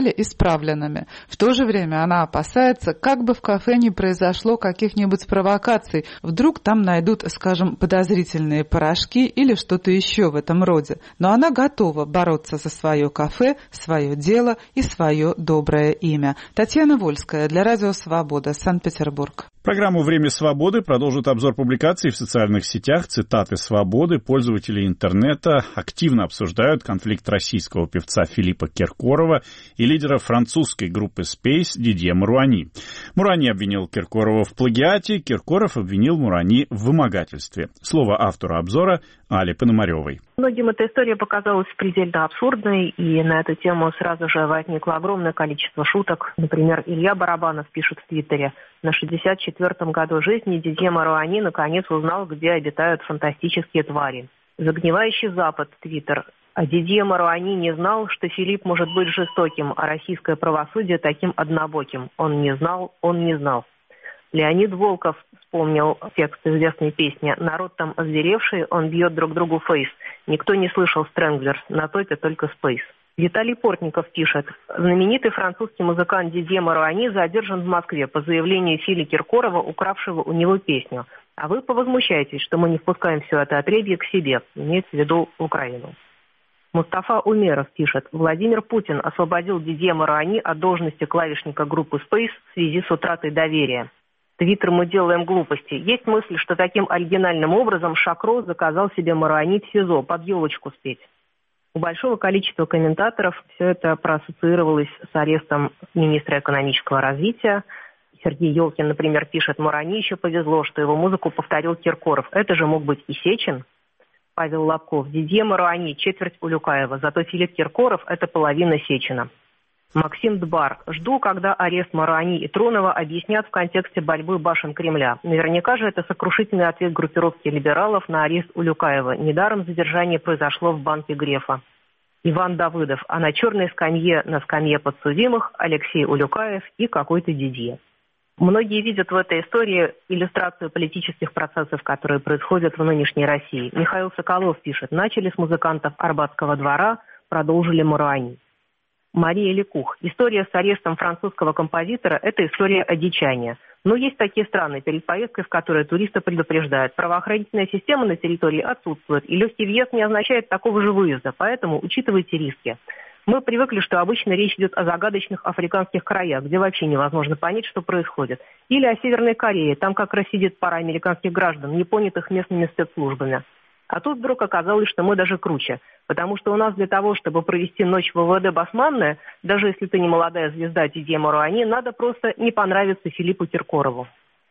стали исправленными. В то же время она опасается, как бы в кафе не произошло каких-нибудь провокаций. Вдруг там найдут, скажем, подозрительные порошки или что-то еще в этом роде. Но она готова бороться за свое кафе, свое дело и свое доброе имя. Татьяна Вольская для Радио Свобода, Санкт-Петербург. Программу «Время свободы» продолжит обзор публикаций в социальных сетях, цитаты свободы. Пользователи интернета активно обсуждают конфликт российского певца Филиппа Киркорова и лидера французской группы Space Дидье Маруани. Маруани обвинил Киркорова в плагиате, Киркоров обвинил Маруани в вымогательстве. Слово автора обзора Али Пономаревой. Многим эта история показалась предельно абсурдной, и на эту тему сразу же возникло огромное количество шуток. Например, Илья Барабанов пишет в Твиттере: на шестьдесят четвёртом году жизни Дидье Маруани наконец узнал, где обитают фантастические твари. Загнивающий Запад, Твиттер. А Дидье Маруани не знал, что Филипп может быть жестоким, а российское правосудие таким однобоким. Он не знал, он не знал. Леонид Волков вспомнил текст известной песни: «Народ там озверевший, он бьет друг другу фейс. Никто не слышал Stranglers, на топе только Space». Виталий Портников пишет: знаменитый французский музыкант Дидье Маруани задержан в Москве по заявлению Фили Киркорова, укравшего у него песню. А вы повозмущаетесь, что мы не впускаем все это отребье к себе, имеется в виду Украину. Мустафа Умеров пишет: Владимир Путин освободил Дидье Маруани от должности клавишника группы Space в связи с утратой доверия. Твиттер «Мы делаем глупости». Есть мысль, что таким оригинальным образом Шакро заказал себе Маруани в СИЗО под елочку спеть. У большого количества комментаторов все это проассоциировалось с арестом министра экономического развития. Сергей Ёлкин, например, пишет: Маруани еще повезло, что его музыку повторил Киркоров. Это же мог быть и Сечин. Павел Лобков: Дидье Маруани четверть Улюкаева, зато Филипп Киркоров – это половина Сечина. Максим Дбар: жду, когда арест Маруани и Тронова объяснят в контексте борьбы башен Кремля. Наверняка же это сокрушительный ответ группировки либералов на арест Улюкаева. Недаром задержание произошло в банке Грефа. Иван Давыдов: а на черной скамье, на скамье подсудимых Алексей Улюкаев и какой-то Дидье. Многие видят в этой истории иллюстрацию политических процессов, которые происходят в нынешней России. Михаил Соколов пишет: начали с музыкантов Арбатского двора, продолжили Маруани. Мария Лекух: история с арестом французского композитора – это история одичания. Но есть такие страны, перед поездкой в которые туристы предупреждают: правоохранительная система на территории отсутствует, и легкий въезд не означает такого же выезда, поэтому учитывайте риски. Мы привыкли, что обычно речь идет о загадочных африканских краях, где вообще невозможно понять, что происходит. Или о Северной Корее, там как раз сидит пара американских граждан, не понятых местными спецслужбами. А тут вдруг оказалось, что мы даже круче, потому что у нас для того, чтобы провести ночь в ВВД Басманная, даже если ты не молодая звезда Дидье Маруани, надо просто не понравиться Филиппу Киркорову.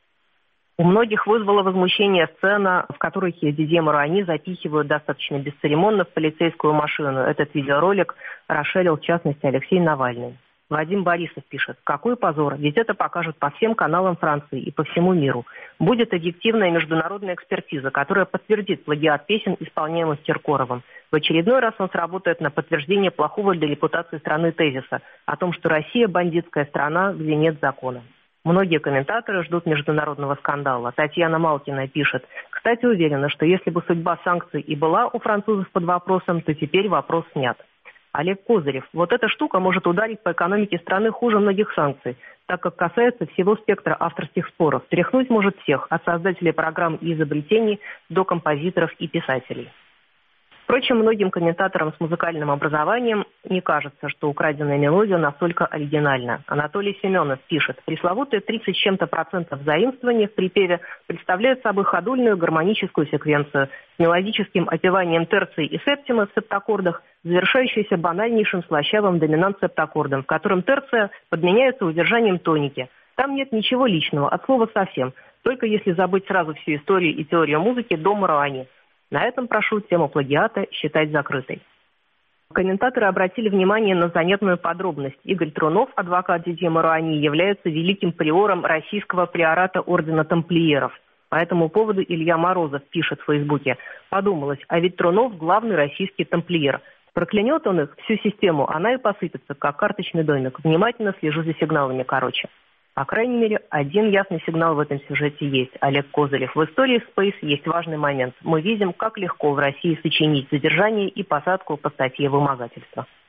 У многих вызвала возмущение сцена, в которой Дидье Маруани запихивают достаточно бесцеремонно в полицейскую машину. Этот видеоролик расширил, в частности, Алексей Навальный. Вадим Борисов пишет: какой позор, ведь это покажут по всем каналам Франции и по всему миру. Будет объективная международная экспертиза, которая подтвердит плагиат песен, исполняемых Киркоровым. В очередной раз он сработает на подтверждение плохого для репутации страны тезиса о том, что Россия бандитская страна, где нет закона. Многие комментаторы ждут международного скандала. Татьяна Малкина пишет: кстати, уверена, что если бы судьба санкций и была у французов под вопросом, то теперь вопрос снят. Олег Козырев: вот эта штука может ударить по экономике страны хуже многих санкций, так как касается всего спектра авторских споров. Тряхнуть может всех, от создателей программ и изобретений до композиторов и писателей. Впрочем, многим комментаторам с музыкальным образованием не кажется, что украденная мелодия настолько оригинальна. Анатолий Семенов пишет: пресловутые тридцать с чем-то процентов заимствования в припеве представляют собой ходульную гармоническую секвенцию с мелодическим опеванием терции и септимы в септаккордах, завершающейся банальнейшим слащавым доминант-септаккордом, в котором терция подменяется удержанием тоники. Там нет ничего личного, от слова совсем, только если забыть сразу всю историю и теорию музыки до Маруани. На этом прошу тему плагиата считать закрытой. Комментаторы обратили внимание на занятную подробность. Игорь Трунов, адвокат Дидье Маруани, является великим приором российского приората ордена тамплиеров. По этому поводу Илья Морозов пишет в Фейсбуке: подумалось, а ведь Трунов главный российский тамплиер. Проклянет он их, всю систему, она и посыпется, как карточный домик. Внимательно слежу за сигналами, короче. По крайней мере, один ясный сигнал в этом сюжете есть. Олег Козырев: в истории Space есть важный момент. Мы видим, как легко в России сочинить задержание и посадку по статье вымогательства.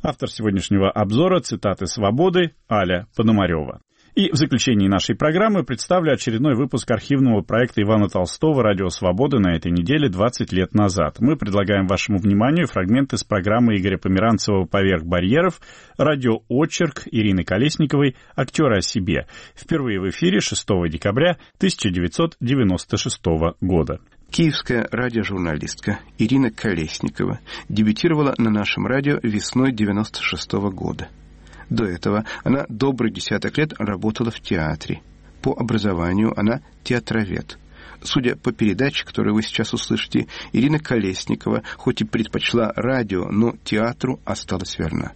Автор сегодняшнего обзора «Цитаты свободы» Аля Пономарева. И в заключении нашей программы представлю очередной выпуск архивного проекта Ивана Толстого «Радио Свободы» на этой неделе двадцать лет назад. Мы предлагаем вашему вниманию фрагменты с программы Игоря Померанцева «Поверх барьеров», радиоочерк Ирины Колесниковой «Актеры о себе». Впервые в эфире шестого декабря тысяча девятьсот девяносто шестого года. Киевская радиожурналистка Ирина Колесникова дебютировала на нашем радио весной девяносто шестого года. До этого она добрый десяток лет работала в театре. По образованию она театровед. Судя по передаче, которую вы сейчас услышите, Ирина Колесникова хоть и предпочла радио, но театру осталась верна.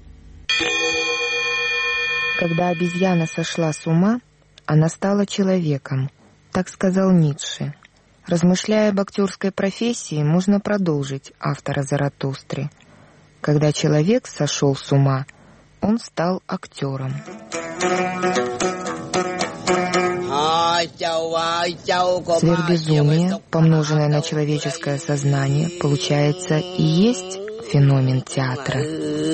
Когда обезьяна сошла с ума, она стала человеком, так сказал Ницше. Размышляя об актерской профессии, можно продолжить автора Заратустры. Когда человек сошел с ума, он стал актером. Сверхбезумие, помноженное на человеческое сознание, получается и есть феномен театра.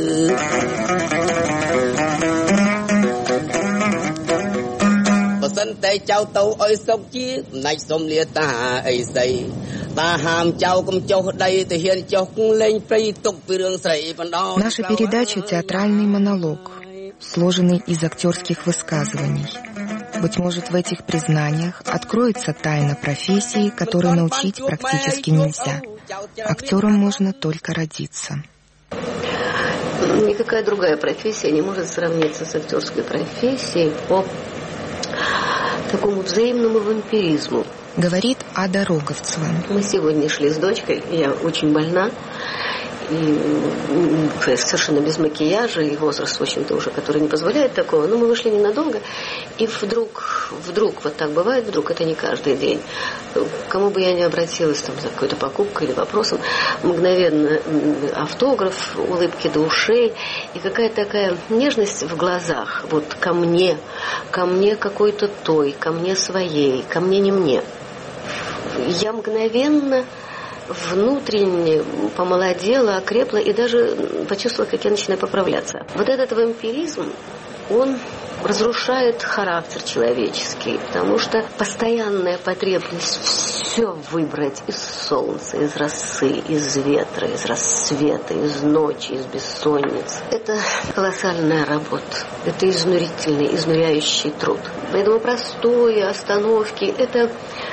Наша передача — театральный монолог, сложенный из актерских высказываний. Быть может, в этих признаниях откроется тайна профессии, которой научить практически нельзя. Актером можно только родиться. Никакая другая профессия не может сравниться с актерской профессией по такому взаимному вампиризму. Говорит Ада Роговцева. Мы сегодня шли с дочкой, я очень больна, и совершенно без макияжа, и возраст, в общем-то, уже, который не позволяет такого. Но мы вышли ненадолго, и вдруг, вдруг, вот так бывает, вдруг, это не каждый день, кому бы я ни обратилась там, за какой-то покупкой или вопросом, мгновенно автограф, улыбки до ушей, и какая-то такая нежность в глазах, вот ко мне, ко мне какой-то той, ко мне своей, ко мне не мне. Я мгновенно внутренне помолодела, окрепла и даже почувствовала, как я начинаю поправляться. Вот этот вампиризм, он разрушает характер человеческий, потому что постоянная потребность все выбрать из солнца, из росы, из ветра, из рассвета, из ночи, из бессонниц. Это колоссальная работа, это изнурительный, изнуряющий труд. Поэтому простые остановки, это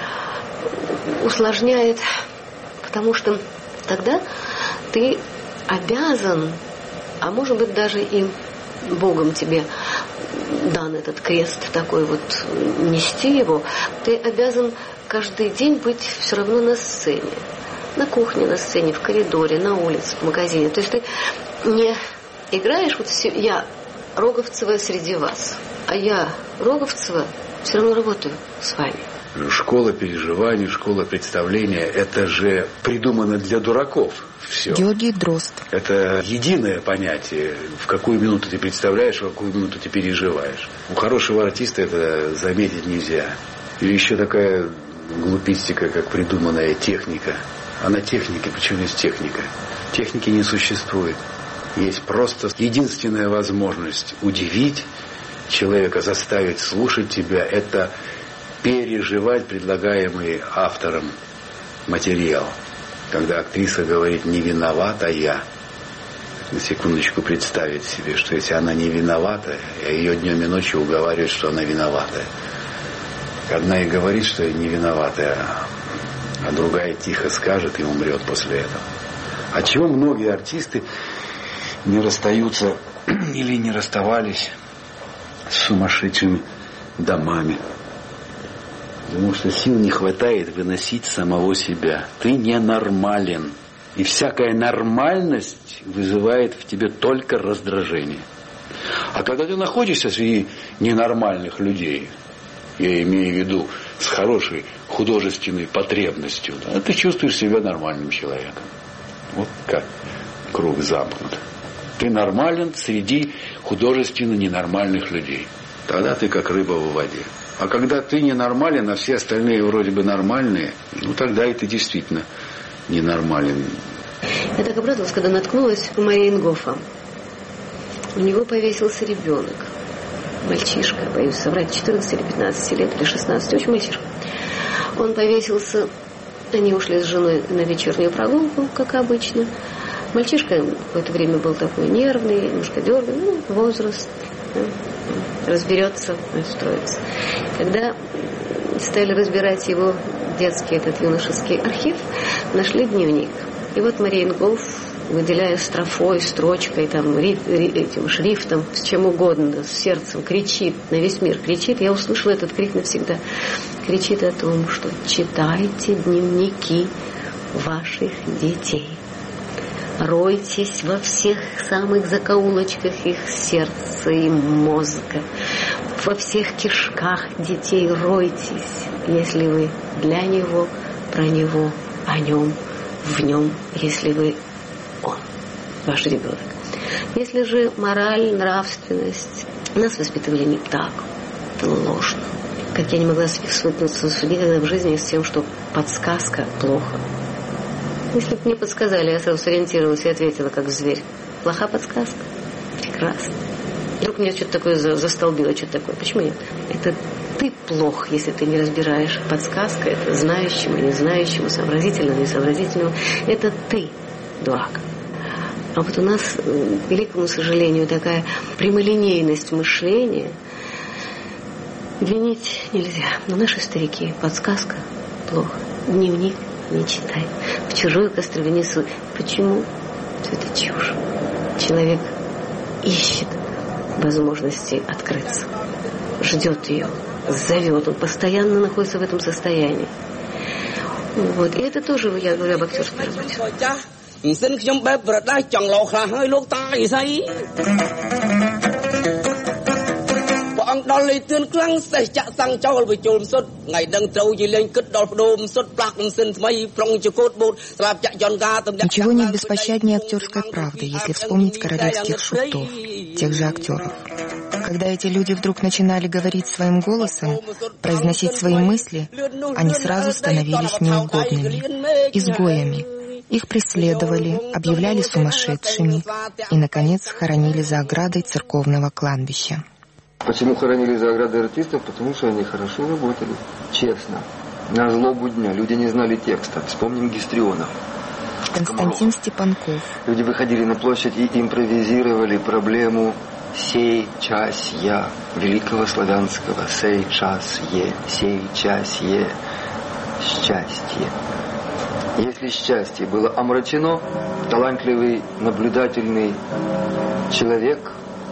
усложняет, потому что тогда ты обязан, а может быть даже и Богом тебе дан этот крест такой вот, нести его, ты обязан каждый день быть все равно на сцене. На кухне, на сцене, в коридоре, на улице, в магазине. То есть ты не играешь, вот я Роговцева среди вас, а я Роговцева все равно работаю с вами. Школа переживаний, школа представления – это же придумано для дураков все. Георгий Дрозд. Это единое понятие, в какую минуту ты представляешь, в какую минуту ты переживаешь. У хорошего артиста это заметить нельзя. Или еще такая глупистика, как придуманная техника. Она техника, почему есть техника? Техники не существует. Есть просто единственная возможность удивить человека, заставить слушать тебя – это переживать предлагаемый автором материал. Когда актриса говорит «не виновата я», на секундочку представить себе, что если она не виновата, а ее днем и ночью уговаривают, что она виноватая. Одна и говорит, что не виноватая, а другая тихо скажет и умрет после этого. Отчего многие артисты не расстаются или не расставались с сумасшедшими домами? Потому что сил не хватает выносить самого себя. Ты ненормален. И всякая нормальность вызывает в тебе только раздражение. А когда ты находишься среди ненормальных людей, я имею в виду с хорошей художественной потребностью, да, ты чувствуешь себя нормальным человеком. Вот как круг замкнут. Ты нормален среди художественно ненормальных людей. Тогда ты как рыба в воде. А когда ты ненормален, а все остальные вроде бы нормальные, ну тогда и ты действительно ненормален. Я так обрадовалась, когда наткнулась у Мариенгофа. у него повесился ребенок. Мальчишка, боюсь соврать, четырнадцати или пятнадцати лет, или шестнадцати, очень мальчишка. Он повесился, они ушли с женой на вечернюю прогулку, как обычно. Мальчишка в это время был такой нервный, немножко дерганный, ну, возраст, да, разберется, устроится. Когда стали разбирать его детский, этот юношеский архив, нашли дневник. И вот Мариенгоф, выделяя строфой, строчкой, там, ри, ри, этим шрифтом, с чем угодно, с сердцем, кричит, на весь мир кричит. Я услышала этот крик навсегда. Кричит о том, что читайте дневники ваших детей. Ройтесь во всех самых закоулочках их сердца и мозга. Во всех кишках детей ройтесь, если вы для него, про него, о нем, в нем, если вы он, ваш ребенок. Если же мораль, нравственность, нас воспитывали не так, это ложно. Как я не могла свыкнуться никогда в жизни с тем, что подсказка плохо. Если бы мне подсказали, я сразу сориентировалась и ответила, как зверь. Плоха подсказка? Прекрасно. Вдруг меня что-то такое застолбило, что-то такое. Почему нет? Это ты плох, если ты не разбираешь. Подсказка — это знающему, незнающему, сообразительному, несообразительному. Это ты, дурак. А вот у нас, к великому сожалению, такая прямолинейность мышления. Винить нельзя. Но наши старики, подсказка плохо. Дневник не читай. В чужую кастрюлю не суй. Почему? Это чушь. Человек ищет возможности открыться. Ждет ее. Зовет. Он постоянно находится в этом состоянии. Вот. И это тоже, я говорю об актерской работе. Ничего нет беспощаднее актерской правды, если вспомнить королевских шутов, тех же актеров. Когда эти люди вдруг начинали говорить своим голосом, произносить свои мысли, они сразу становились неугодными, изгоями. Их преследовали, объявляли сумасшедшими и, наконец, хоронили за оградой церковного кладбища. Почему хоронили за оградой артистов? Потому что они хорошо работали, честно. На злобу дня. Люди не знали текста. Вспомним Гистрионов. Константин Степанков. Люди выходили на площадь и импровизировали проблему «сей час я» великого славянского «сей час е», «сей час е» счастье. Если счастье было омрачено, талантливый, наблюдательный человек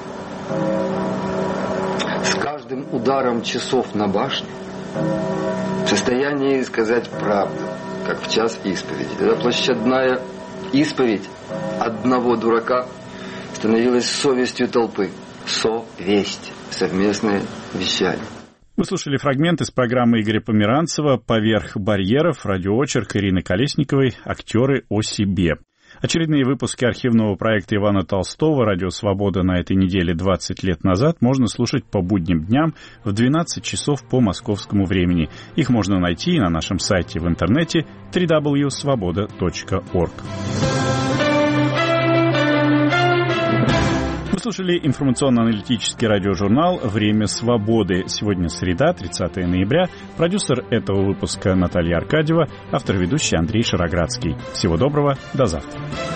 с каждым ударом часов на башне в состоянии сказать правду, как в час исповеди. Тогда площадная исповедь одного дурака становилась совестью толпы. Совесть, совместное вещание. Вы слушали фрагмент из программы Игоря Померанцева «Поверх барьеров», радиоочерк Ирины Колесниковой «Актеры о себе». Очередные выпуски архивного проекта Ивана Толстого «Радио Свобода» на этой неделе двадцать лет назад можно слушать по будним дням в двенадцать часов по московскому времени. Их можно найти на нашем сайте в интернете дабл ю дабл ю дабл ю точка свобода точка орг. Вы слушали информационно-аналитический радиожурнал «Время свободы». Сегодня среда, тридцатое ноября. Продюсер этого выпуска Наталья Аркадьева, автор-ведущий Андрей Шароградский. Всего доброго, до завтра.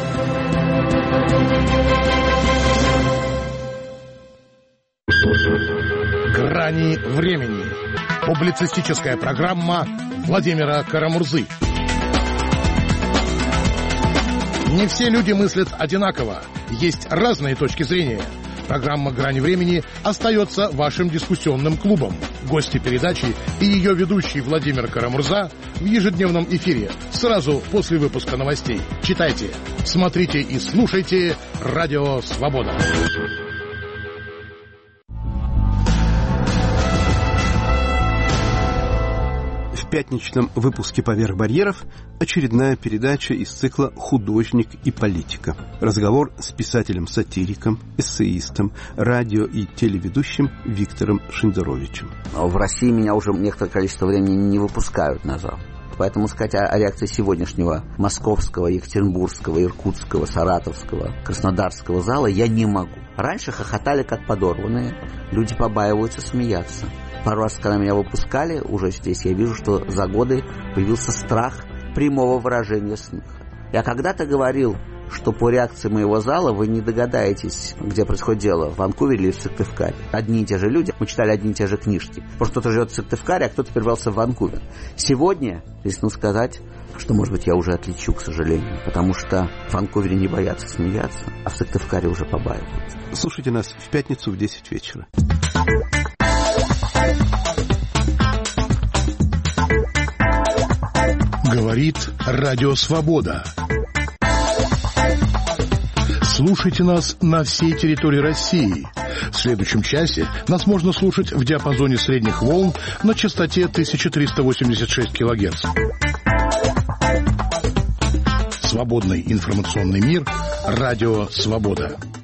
«Грани времени». Публицистическая программа Владимира Карамурзы. Не все люди мыслят одинаково. Есть разные точки зрения. Программа «Грани времени» остается вашим дискуссионным клубом. Гости передачи и ее ведущий Владимир Карамурза в ежедневном эфире сразу после выпуска новостей. Читайте, смотрите и слушайте «Радио Свобода». В пятничном выпуске «Поверх барьеров» очередная передача из цикла «Художник и политика». Разговор с писателем-сатириком, эссеистом, радио- и телеведущим Виктором Шендеровичем. В России меня уже некоторое количество времени не выпускают на зал. Поэтому сказать о, о реакции сегодняшнего московского, екатеринбургского, иркутского, саратовского, краснодарского зала я не могу. Раньше хохотали как подорванные, люди побаиваются смеяться. Пару раз, когда меня выпускали, уже здесь я вижу, что за годы появился страх прямого выражения смеха. Я когда-то говорил, что по реакции моего зала вы не догадаетесь, где происходит дело, в Ванкувере или в Сыктывкаре. Одни и те же люди, мы читали одни и те же книжки. Просто кто-то живет в Сыктывкаре, а кто-то перебрался в Ванкувер. Сегодня, рискну сказать, что, может быть, я уже отличу, к сожалению, потому что в Ванкувере не боятся смеяться, а в Сыктывкаре уже побаиваются. Слушайте нас в пятницу в десять вечера. Говорит Радио Свобода. Слушайте нас на всей территории России. В следующем часе нас можно слушать в диапазоне средних волн на частоте тысяча триста восемьдесят шесть килогерц. Свободный информационный мир. Радио Свобода.